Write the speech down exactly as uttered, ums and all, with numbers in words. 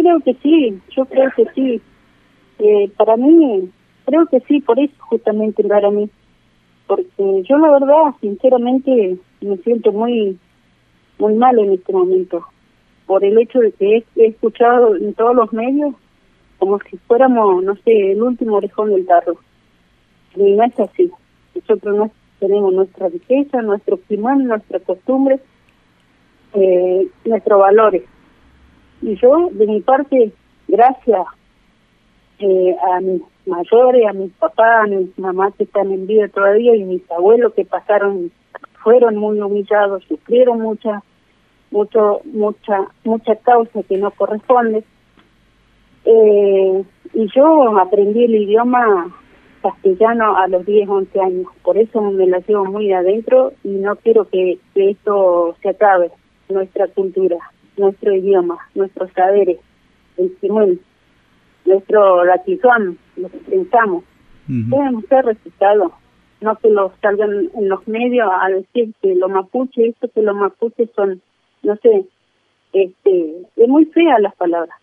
creo que sí, yo creo que sí. Eh, para mí, creo que sí, por eso justamente para mí. Porque yo la verdad, sinceramente, me siento muy muy mal en este momento. Por el hecho de que he, he escuchado en todos los medios como si fuéramos, no sé, el último orejón del tarro. Y no es así. Nosotros no tenemos nuestra riqueza, nuestro clima, nuestras costumbres, eh, nuestros valores. Y yo, de mi parte, gracias eh, a mis mayores, a mis papás, a mis mamás que están en vida todavía y mis abuelos que pasaron, fueron muy humillados, sufrieron mucha, mucho, mucha, mucha causa que no corresponde. Eh, y yo aprendí el idioma castellano a los diez, once años, por eso me la llevo muy adentro y no quiero que, que esto se acabe, nuestra cultura, nuestro idioma, nuestros saberes, el Simón, nuestro latizón, lo que pensamos, uh-huh. Deben ser respetados, no que los salgan en los medios a decir que los mapuches, esto que los mapuches son, no sé, este, es muy fea las palabras.